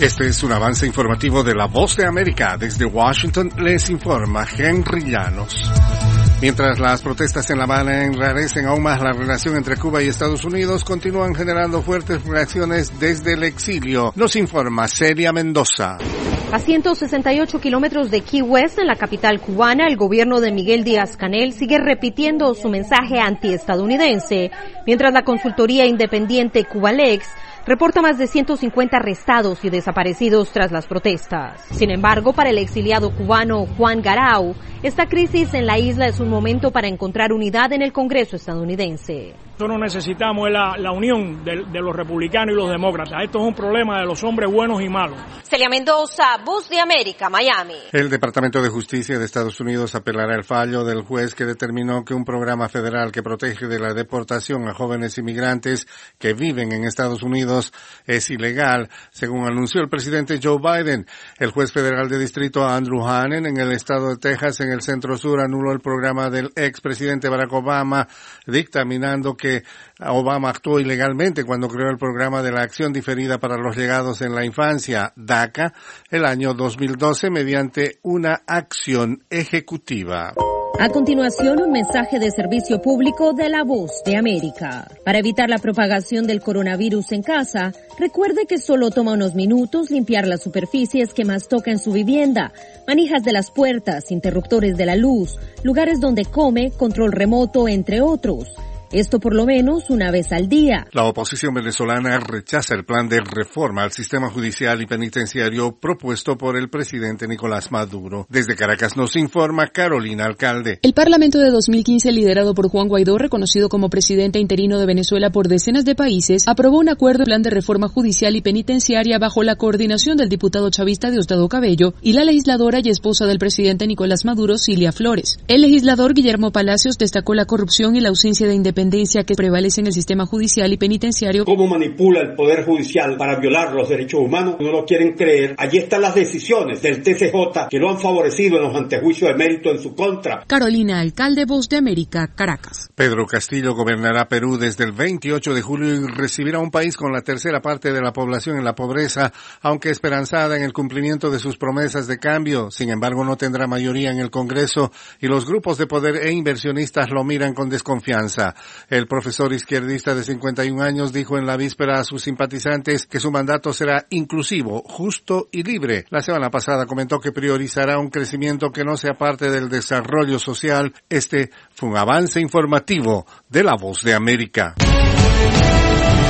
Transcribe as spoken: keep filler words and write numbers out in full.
Este es un avance informativo de La Voz de América. Desde Washington les informa Henry Llanos. Mientras las protestas en La Habana enrarecen aún más la relación entre Cuba y Estados Unidos, continúan generando fuertes reacciones desde el exilio. Nos informa Celia Mendoza. A ciento sesenta y ocho kilómetros de Key West, en la capital cubana, el gobierno de Miguel Díaz-Canel sigue repitiendo su mensaje antiestadounidense, mientras la consultoría independiente Cubalex reporta más de ciento cincuenta arrestados y desaparecidos tras las protestas. Sin embargo, para el exiliado cubano Juan Garau, esta crisis en la isla es un momento para encontrar unidad en el Congreso estadounidense. Nosotros necesitamos la, la unión de, de los republicanos y los demócratas. Esto es un problema de los hombres buenos y malos. Celia Mendoza, Voz de América, Miami. El Departamento de Justicia de Estados Unidos apelará el fallo del juez que determinó que un programa federal que protege de la deportación a jóvenes inmigrantes que viven en Estados Unidos es ilegal, según anunció el presidente Joe Biden. El juez federal de distrito Andrew Hanen en el estado de Texas, en el centro sur, anuló el programa del expresidente Barack Obama, dictaminando que Obama actuó ilegalmente cuando creó el programa de la acción diferida para los llegados en la infancia, DACA, el año dos mil doce mediante una acción ejecutiva. A continuación, un mensaje de servicio público de La Voz de América. Para evitar la propagación del coronavirus en casa, recuerde que solo toma unos minutos limpiar las superficies que más toca en su vivienda, manijas de las puertas, interruptores de la luz, lugares donde come, control remoto, entre otros. Esto por lo menos una vez al día. La oposición venezolana rechaza el plan de reforma al sistema judicial y penitenciario propuesto por el presidente Nicolás Maduro. Desde Caracas nos informa Carolina Alcalde. El Parlamento de dos mil quince, liderado por Juan Guaidó, reconocido como presidente interino de Venezuela por decenas de países, aprobó un acuerdo plan de reforma judicial y penitenciaria bajo la coordinación del diputado chavista Diosdado Cabello y la legisladora y esposa del presidente Nicolás Maduro, Cilia Flores. El legislador Guillermo Palacios destacó la corrupción y la ausencia de independencia que prevalece en el sistema judicial y penitenciario. ¿Cómo manipula el Poder Judicial para violar los derechos humanos? No lo quieren creer. Allí están las decisiones del T C J que lo han favorecido en los antejuicios de mérito en su contra. Carolina Alcalde, Voz de América, Caracas. Pedro Castillo gobernará Perú desde el veintiocho de julio y recibirá un país con la tercera parte de la población en la pobreza, aunque esperanzada en el cumplimiento de sus promesas de cambio. Sin embargo, no tendrá mayoría en el Congreso y los grupos de poder e inversionistas lo miran con desconfianza. El profesor izquierdista de cincuenta y un años dijo en la víspera a sus simpatizantes que su mandato será inclusivo, justo y libre. La semana pasada comentó que priorizará un crecimiento que no sea parte del desarrollo social. Este fue un avance informativo de La Voz de América.